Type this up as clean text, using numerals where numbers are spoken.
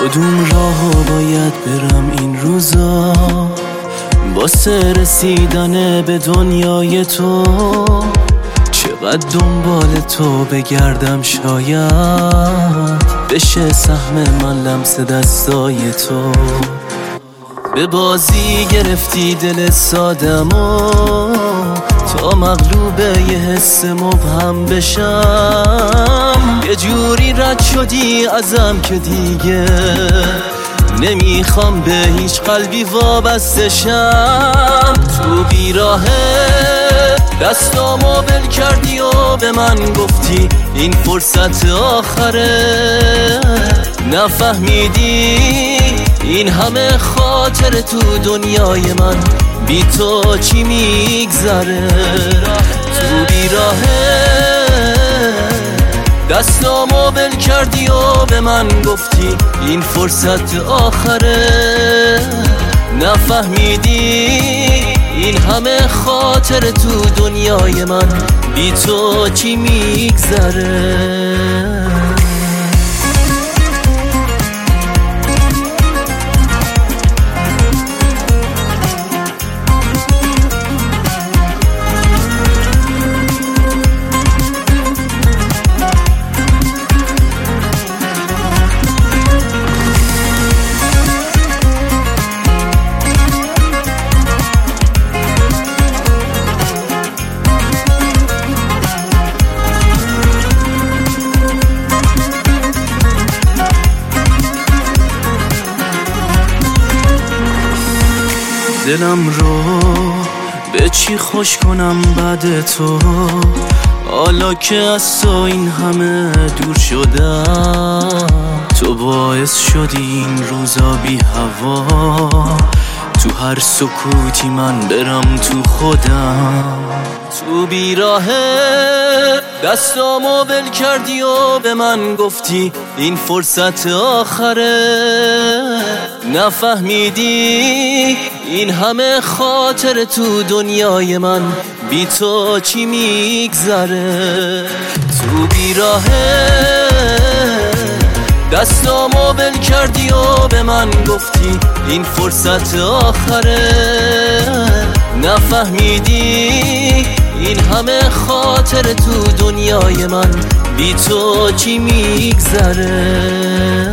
کدوم راهو باید برم این روزا واسه رسیدن به دنیای تو؟ چقدر دنبال تو بگردم شاید بشه سهم من لمس دستای تو. به بازی گرفتی دل سادمو تا مغلوب یه حس مبهم بشم. یه جوری رد شدی ازم که دیگه نمیخوام به هیچ قلبی وابسته شم. تو بیراهه دستامو بل کردی و به من گفتی این فرصت آخره. نفهمیدی این همه خاطر تو دنیای من بی تو چی میگذره. تو بیراهه دستامو بل کردی و به من گفتی این فرصت آخره. نفهمیدی این همه خاطر تو دنیای من بی تو چی میگذره. دلم رو به چی خوش کنم بعد تو؟ حالا که از تو این همه دور شدم. تو باعث شدی این روزا بی هوا تو هر سکوتی من برم تو خودم. تو بیراهه دستامو بل کردی و به من گفتی این فرصت آخره. نفهمیدی این همه خاطر تو دنیای من بی تو چی میگذره. تو بیراهه دستامو بل کردی و به من گفتی این فرصت آخره. نفهمیدی این همه خاطر تو دنیای من بی تو چی میگذره.